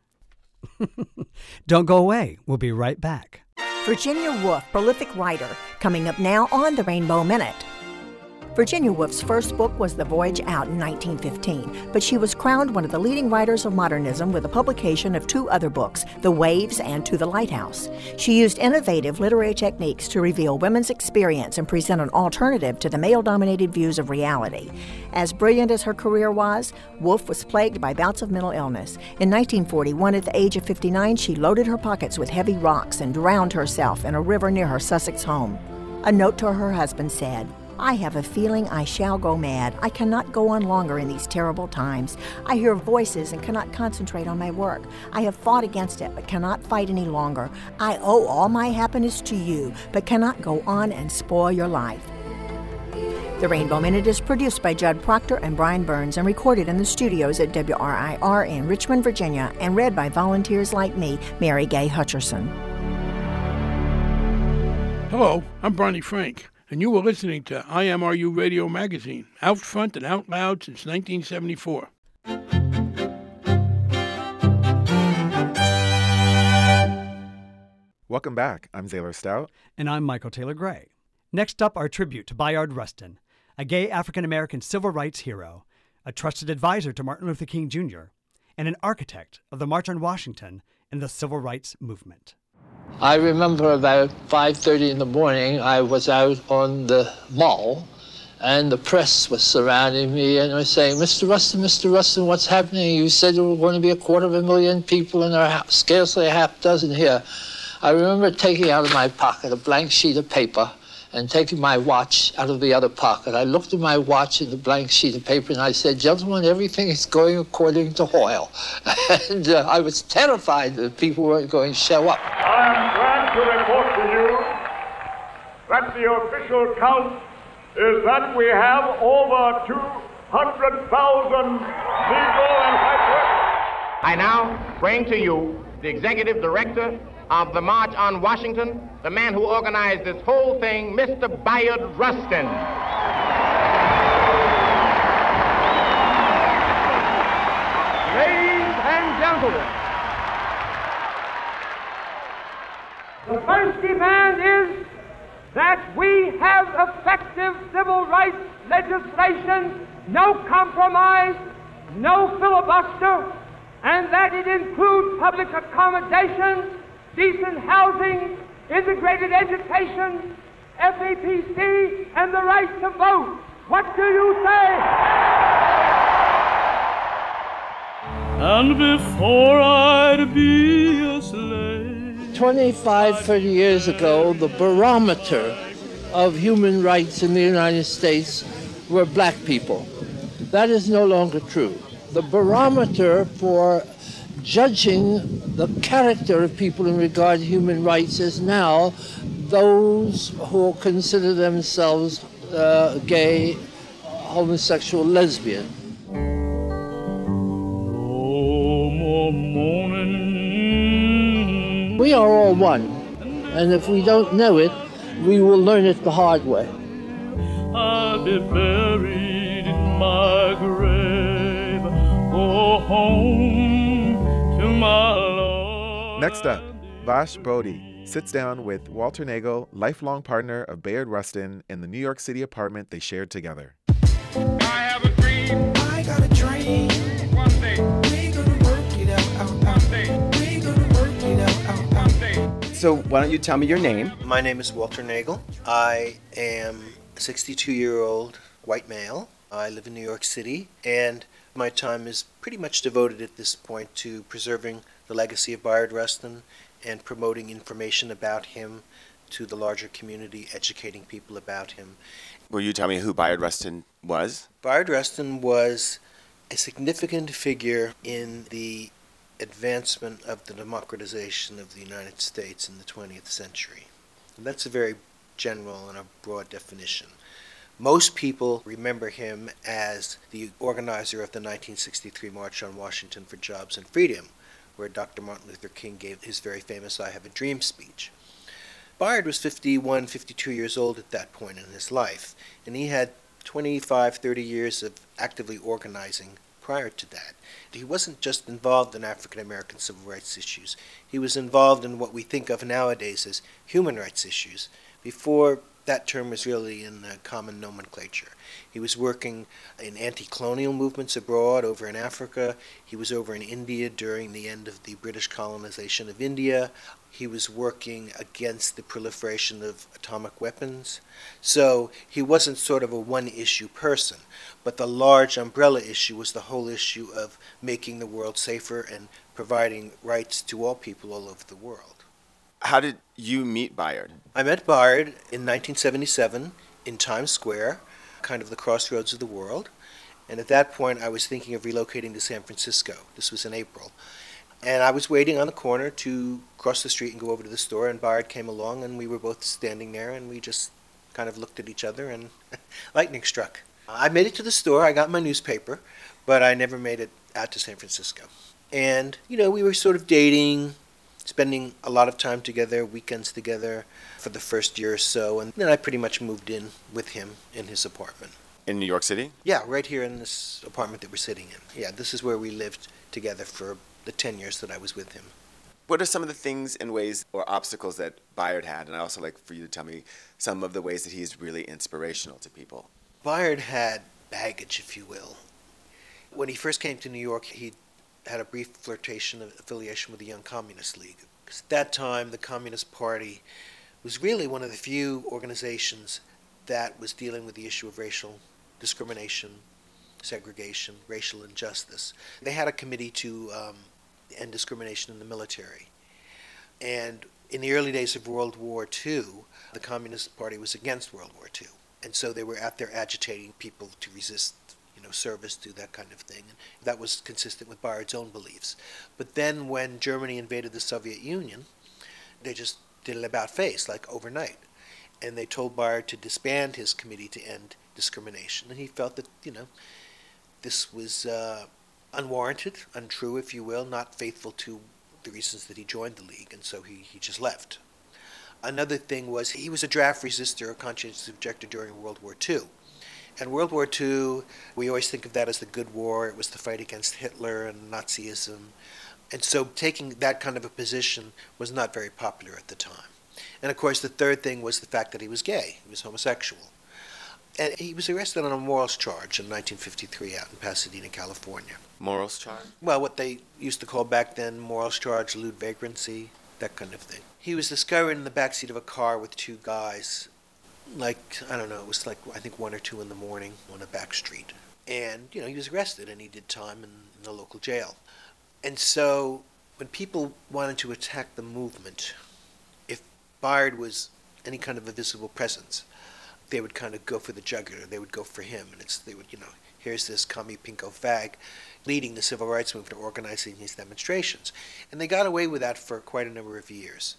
Don't go away. We'll be right back. Virginia Woolf, prolific writer, coming up now on the Rainbow Minute. Virginia Woolf's first book was The Voyage Out in nineteen fifteen, but she was crowned one of the leading writers of modernism with the publication of two other books, The Waves and To the Lighthouse. She used innovative literary techniques to reveal women's experience and present an alternative to the male-dominated views of reality. As brilliant as her career was, Woolf was plagued by bouts of mental illness. In nineteen forty-one, at the age of fifty-nine, she loaded her pockets with heavy rocks and drowned herself in a river near her Sussex home. A note to her husband said, "I have a feeling I shall go mad. I cannot go on longer in these terrible times. I hear voices and cannot concentrate on my work. I have fought against it, but cannot fight any longer. I owe all my happiness to you, but cannot go on and spoil your life." The Rainbow Minute is produced by Judd Proctor and Brian Burns and recorded in the studios at W R I R in Richmond, Virginia, and read by volunteers like me, Mary Gay Hutcherson. Hello, I'm Barney Frank, and you are listening to I M R U Radio Magazine, out front and out loud since nineteen seventy-four. Welcome back. I'm Zaylor Stout. And I'm Michael Taylor Gray. Next up, our tribute to Bayard Rustin, a gay African-American civil rights hero, a trusted advisor to Martin Luther King Junior, and an architect of the March on Washington and the civil rights movement. I remember about five thirty in the morning, I was out on the mall, and the press was surrounding me and was saying, Mister Rustin, Mister Rustin, what's happening? You said there were going to be a quarter of a million people, and there are scarcely a half dozen here. I remember taking out of my pocket a blank sheet of paper and taking my watch out of the other pocket. I looked at my watch and the blank sheet of paper, and I said, gentlemen, everything is going according to Hoyle. And uh, I was terrified that people weren't going to show up. I am glad to report to you that the official count is that we have over two hundred thousand Negro and white workers. I now bring to you the executive director of the March on Washington, the man who organized this whole thing, Mister Bayard Rustin. Ladies and gentlemen, the first demand is that we have effective civil rights legislation, no compromise, no filibuster, and that it includes public accommodations, decent housing, integrated education, F A P C, and the right to vote. What do you say? And before I'd be a slave. twenty-five, thirty years ago, the barometer of human rights in the United States were black people. That is no longer true. The barometer for judging the character of people in regard to human rights is now those who consider themselves uh, gay, homosexual, lesbian. No more mourning. We are all one, and if we don't know it, we will learn it the hard way. I'll be buried in my grave. Go home. Next up, Vash Bodhi sits down with Walter Nagel, lifelong partner of Bayard Rustin, in the New York City apartment they shared together. I have a dream. I got a dream. One day. We gonna work it out, out, out. One day. We gonna work it out, out, out. One day. So why don't you tell me your name? My name is Walter Nagel. I am a sixty-two-year-old white male. I live in New York City, and my time is pretty much devoted at this point to preserving the legacy of Bayard Rustin and promoting information about him to the larger community, educating people about him. Will you tell me who Bayard Rustin was? Bayard Rustin was a significant figure in the advancement of the democratization of the United States in the twentieth century. And that's a very general and a broad definition. Most people remember him as the organizer of the nineteen sixty-three March on Washington for Jobs and Freedom, where Doctor Martin Luther King gave his very famous I Have a Dream speech. Bayard was fifty-one, fifty-two years old at that point in his life, and he had twenty-five, thirty years of actively organizing prior to that. He wasn't just involved in African American civil rights issues. He was involved in what we think of nowadays as human rights issues. Before that term was really in the common nomenclature. He was working in anti-colonial movements abroad over in Africa. He was over in India during the end of the British colonization of India. He was working against the proliferation of atomic weapons. So he wasn't sort of a one-issue person, but the large umbrella issue was the whole issue of making the world safer and providing rights to all people all over the world. How did you meet Bayard? I met Bayard in nineteen seventy-seven in Times Square, kind of the crossroads of the world. And at that point, I was thinking of relocating to San Francisco. This was in April. And I was waiting on the corner to cross the street and go over to the store, and Bayard came along, and we were both standing there, and we just kind of looked at each other and lightning struck. I made it to the store, I got my newspaper, but I never made it out to San Francisco. And, you know, we were sort of dating, spending a lot of time together, weekends together for the first year or so, and then I pretty much moved in with him in his apartment. In New York City? Yeah, right here in this apartment that we're sitting in. Yeah, this is where we lived together for the ten years that I was with him. What are some of the things and ways or obstacles that Bayard had? And I'd also like for you to tell me some of the ways that he's really inspirational to people. Bayard had baggage, if you will. When he first came to New York, he had a brief flirtation of affiliation with the Young Communist League. Because at that time, the Communist Party was really one of the few organizations that was dealing with the issue of racial discrimination, segregation, racial injustice. They had a committee to um, end discrimination in the military. And in the early days of World War Two, the Communist Party was against World War Two. And so they were out there agitating people to resist, you know, service, do that kind of thing. And that was consistent with Bayard's own beliefs. But then when Germany invaded the Soviet Union, they just did it about face, like overnight. And they told Bayard to disband his committee to end discrimination. And he felt that, you know, this was uh, unwarranted, untrue, if you will, not faithful to the reasons that he joined the League, and so he, he just left. Another thing was he was a draft resistor, a conscientious objector during World War Two. And World War Two, we always think of that as the good war. It was the fight against Hitler and Nazism. And so taking that kind of a position was not very popular at the time. And of course, the third thing was the fact that he was gay. He was homosexual. And he was arrested on a morals charge in nineteen fifty-three out in Pasadena, California. Morals charge? Well, what they used to call back then morals charge, lewd vagrancy, that kind of thing. He was discovered in the backseat of a car with two guys, like, I don't know, it was like, I think one or two in the morning on a back street. And, you know, he was arrested and he did time in, in the local jail. And so when people wanted to attack the movement, if Bayard was any kind of a visible presence, they would kind of go for the jugular. They would go for him. And it's, they would, you know, here's this commie pinko fag leading the civil rights movement, organizing these demonstrations. And they got away with that for quite a number of years.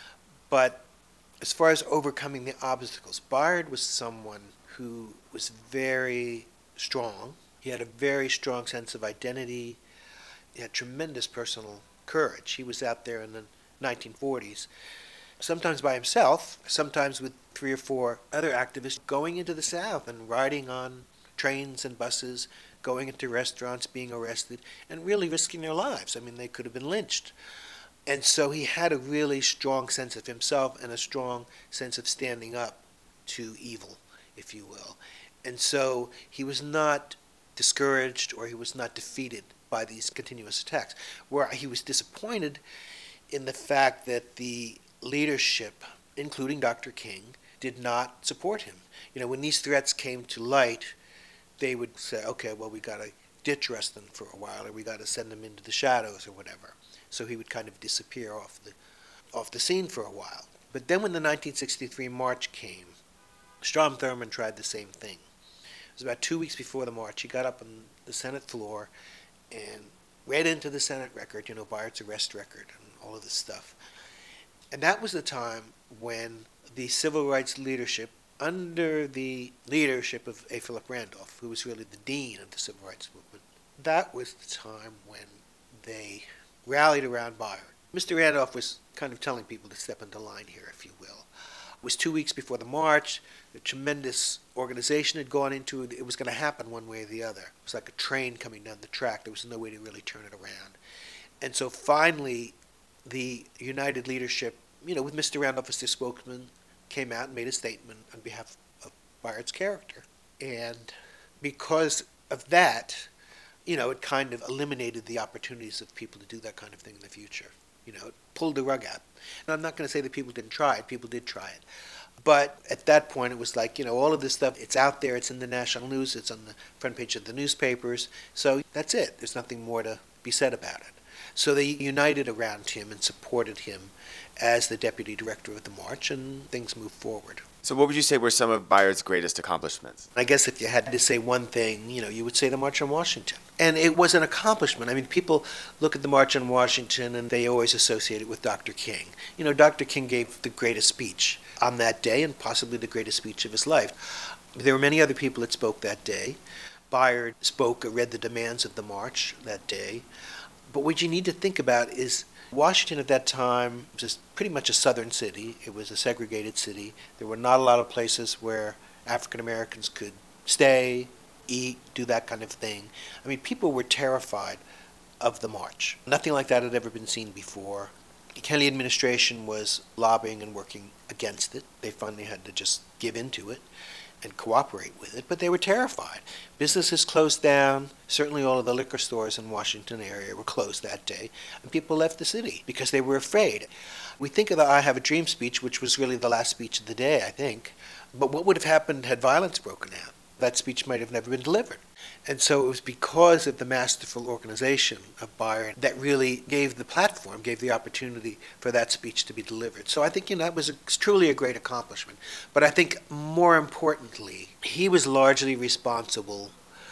But as far as overcoming the obstacles, Bayard was someone who was very strong. He had a very strong sense of identity. He had tremendous personal courage. He was out there in the nineteen forties, sometimes by himself, sometimes with three or four other activists, going into the South and riding on trains and buses, going into restaurants, being arrested, and really risking their lives. I mean, they could have been lynched. And so he had a really strong sense of himself and a strong sense of standing up to evil, if you will. And so he was not discouraged or he was not defeated by these continuous attacks. Where he was disappointed in the fact that the leadership, including Doctor King, did not support him. You know, when these threats came to light, they would say, okay, well, we got to ditch Rustin for a while, or we got to send him into the shadows or whatever. So he would kind of disappear off the off the scene for a while. But then when the nineteen sixty-three march came, Strom Thurmond tried the same thing. It was about two weeks before the march. He got up on the Senate floor and read into the Senate record, you know, Bayard's arrest record and all of this stuff. And that was the time when the civil rights leadership, under the leadership of A. Philip Randolph, who was really the dean of the civil rights movement, that was the time when they rallied around Bayard. Mister Randolph was kind of telling people to step into line here, if you will. It was two weeks before the march. A tremendous organization had gone into it. It was going to happen one way or the other. It was like a train coming down the track. There was no way to really turn it around. And so finally, the united leadership, you know, with Mister Randolph as their spokesman, came out and made a statement on behalf of Bayard's character. And because of that, you know, it kind of eliminated the opportunities of people to do that kind of thing in the future. You know, it pulled the rug out. And I'm not going to say that people didn't try it. People did try it. But at that point, it was like, you know, all of this stuff, it's out there. It's in the national news. It's on the front page of the newspapers. So that's it. There's nothing more to be said about it. So they united around him and supported him as the deputy director of the march, and things moved forward. So what would you say were some of Bayard's greatest accomplishments? I guess if you had to say one thing, you know, you would say the March on Washington. And it was an accomplishment. I mean, people look at the March on Washington and they always associate it with Doctor King. You know, Doctor King gave the greatest speech on that day and possibly the greatest speech of his life. There were many other people that spoke that day. Bayard spoke, read the demands of the march that day. But what you need to think about is Washington at that time was pretty much a southern city. It was a segregated city. There were not a lot of places where African Americans could stay, eat, do that kind of thing. I mean, people were terrified of the march. Nothing like that had ever been seen before. The Kennedy administration was lobbying and working against it. They finally had to just give in to it and cooperate with it, but they were terrified. Businesses closed down. Certainly all of the liquor stores in Washington area were closed that day, and people left the city because they were afraid. We think of the I Have a Dream speech, which was really the last speech of the day, I think, but what would have happened had violence broken out? That speech might have never been delivered. And so it was because of the masterful organization of Bayard that really gave the platform, gave the opportunity for that speech to be delivered. So I think, you know, that was a, truly a great accomplishment. But I think more importantly, he was largely responsible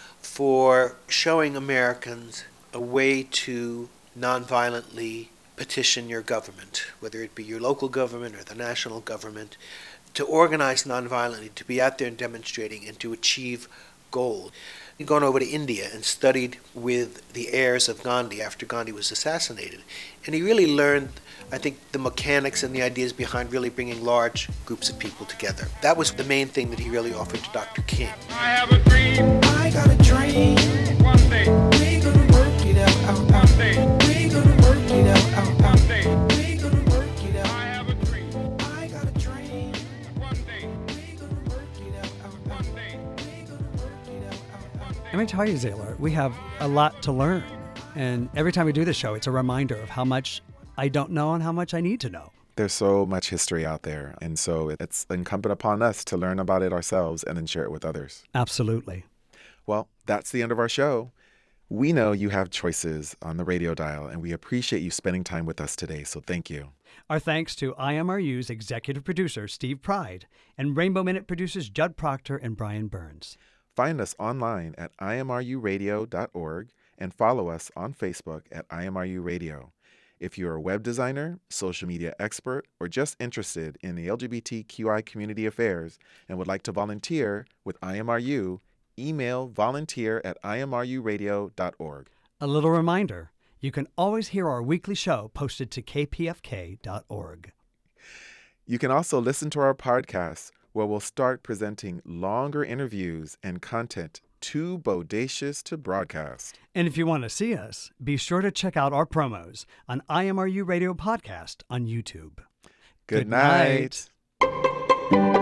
for showing Americans a way to nonviolently petition your government, whether it be your local government or the national government, to organize nonviolently, to be out there and demonstrating and to achieve goals. He'd gone over to India and studied with the heirs of Gandhi after Gandhi was assassinated. And he really learned, I think, the mechanics and the ideas behind really bringing large groups of people together. That was the main thing that he really offered to Doctor King. I have a dream. I got a dream. One day. We gonna work it out, out, out. One day. We gonna work it out, out, out. One day. We gonna work it out. I have a dream. I got a dream. One day. We gonna work it out, out, out. One day. We gonna work it out, out, out. Let me tell you, Zaylor, we have a lot to learn. And every time we do this show, it's a reminder of how much I don't know and how much I need to know. There's so much history out there. And so it's incumbent upon us to learn about it ourselves and then share it with others. Absolutely. Well, that's the end of our show. We know you have choices on the radio dial, and we appreciate you spending time with us today. So thank you. Our thanks to I M R U's executive producer, Steve Pride, and Rainbow Minute producers Judd Proctor and Brian Burns. Find us online at I M R U radio dot org and follow us on Facebook at I M R U Radio. If you're a web designer, social media expert, or just interested in the L G B T Q I community affairs and would like to volunteer with I M R U, email volunteer at I M R U radio dot org. A little reminder, you can always hear our weekly show posted to K P F K dot org. You can also listen to our podcast, where we'll start presenting longer interviews and content too bodacious to broadcast. And if you want to see us, be sure to check out our promos on I M R U Radio Podcast on YouTube. Good, Good night. night.